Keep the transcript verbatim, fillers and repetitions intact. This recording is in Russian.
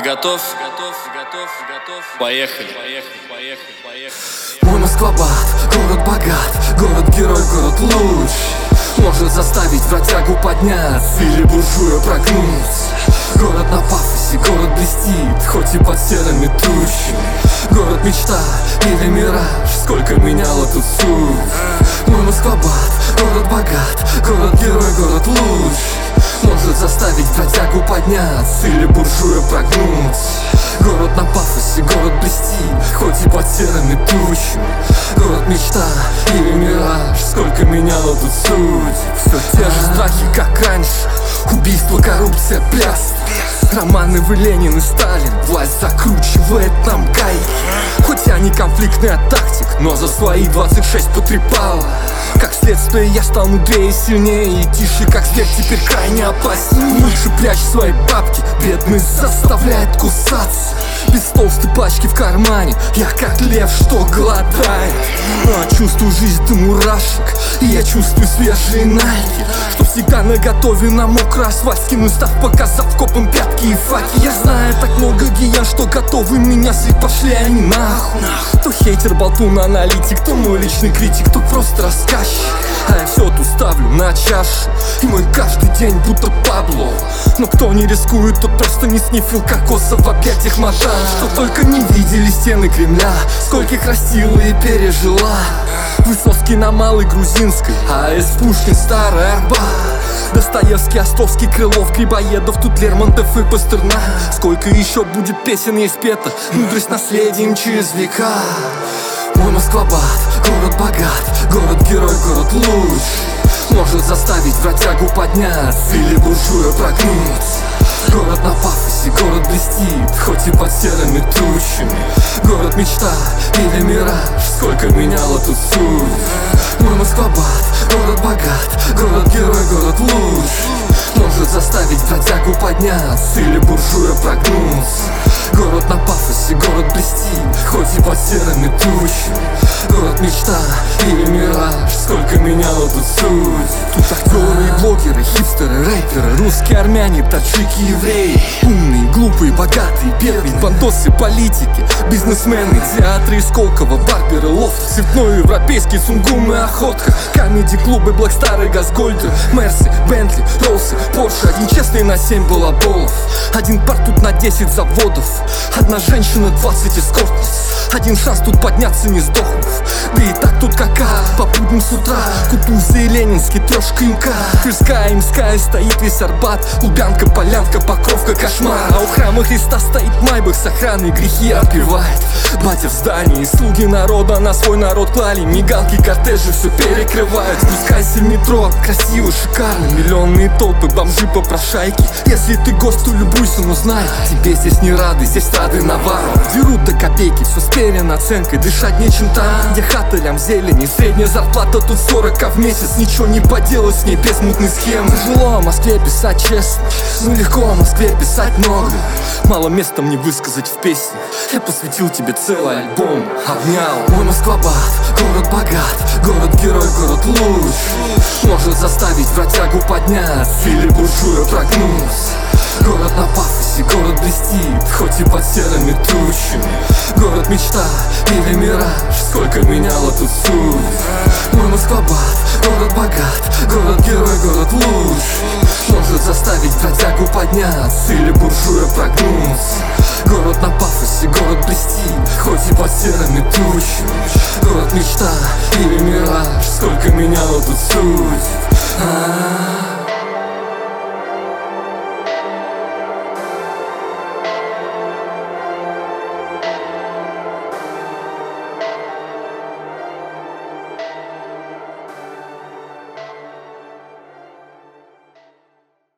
готов? Готов, готов, готов. Поехали, поехали, поехали, поехали. Мой Москва-бат, город богат, город-герой, город луч. Может заставить бродягу подняться или буржуя прогнуться. Город на пафосе, город блестит, хоть и под серыми тучами. Город мечта или мираж, сколько меняло тут суть. Мой Москва-бат, город богат, город-герой, город луч. Может заставить бродягу подняться или буржуя прогнуться. Город на пафосе, город блестит, хоть и под серыми тучами. Город мечта или мираж, сколько меняло тут суть. Все те же страхи, как раньше. Убийство, коррупция, пляс. Романы вы, Ленин и Сталин. Власть закручивает нам гайки. Хоть я не конфликтный, а тактик, но за свои двадцать шесть потрепало. Как следствие я стал мудрее и сильнее, и тише, как зверь, теперь крайне опасен. Лучше прячь свои бабки, бедность заставляет кусаться. Без толстой пачки в кармане, я как лев, что голодает. Но чувствую жизнь до мурашек, и я чувствую свежие найки, что всегда наготове на мокрый асфальт скину, став, показав копом пятки и факи. Я знаю так много гиян, что готовы меня слить, пошли они нахуй. Кто хейтер, болтун, аналитик, кто мой личный критик, кто просто рассказчик. А я все тут ставлю на чашу, и мой каждый день будто Пабло. Но кто не рискует, тот просто не снифил кокоса в объятиях мата. Что только не видели стены Кремля, скольких растила и пережила. Высоцкий на Малой Грузинской, а из Пушкин Старый Арбат. Достоевский, Островский, Крылов, Грибоедов, тут Лермонтов и Пастернак. Сколько еще будет песен и спета, мудрость наследием через века. Мой Москва-бат, город богат, город-герой, город луч. Может заставить бродягу подняться или буржуя прогнуться. Город на пафосе, город блестит, хоть и под серыми тучами. Город мечта или мираж, сколько меняло тут суть. Мой Москва-бат, город богат, город-герой, город луч. Может заставить бродягу подняться или буржуя прогнуться. Город на пафосе, город блестит, хоть и под серыми тучами. Город мечта или мираж, сколько меняло тут суть. Тут актеры и блогеры, хипстеры, рэперы, русские, армяне, таджики, евреи. Умные, глупые, богатые, бедные, бандосы, политики, бизнесмены, театры из Сколково, барберы, лофт, цветной европейский, Сунгум и Охотка. Камеди-клубы, Блэкстары, Газгольдер, Мерси, Бентли, Роллсы, Порше. Один честный на семь балаболов, один пар тут на десять заводов. Одна женщина, двадцать эскортниц. Один шанс тут подняться, не сдохнув. Да и так тут кака, по будням с утра. Кутузы и Ленинский, трешка МК. Тверская, Имская, стоит весь Арбат. Лубянка, Полянка, Покровка, кошмар. А у храма Христа стоит Майбах с охраной, грехи отпевает. Батя в здании, слуги народа на свой народ клали. Мигалки, кортежи все перекрывают. Спускайся в метро, красиво, шикарно. Миллионные толпы, бомжи, попрошайки. Если ты гость, то любуйся, но знай, тебе здесь не рады, здесь рады навару. Дерут до копейки, все с перенаценкой. Дышать нечем там, где хата, лям зелени. Средняя зарплата тут сорок, а в месяц ничего не поделать с ней без мутной схемы. Тяжело о Москве писать честно, но легко о Москве писать много. Мало места мне высказать в песне, я посвятил тебе целый альбом. Обнял. Мой Москва-бат, город богат, город-герой, город луч. Может заставить бродягу подняться или буржуя прогнуться. Город на пафосе, город блестит, хоть и под серыми тучами. Город мечта или мираж, сколько меняло тут суть. Мой Москва-бат, город богат, город-герой, город луч. Может заставить бродягу подняться или буржуя прогнуться. Город на пафосе, город блестит, хоть и под серыми тучами. Город мечта или мираж, сколько меняло тут суть. А-а-а.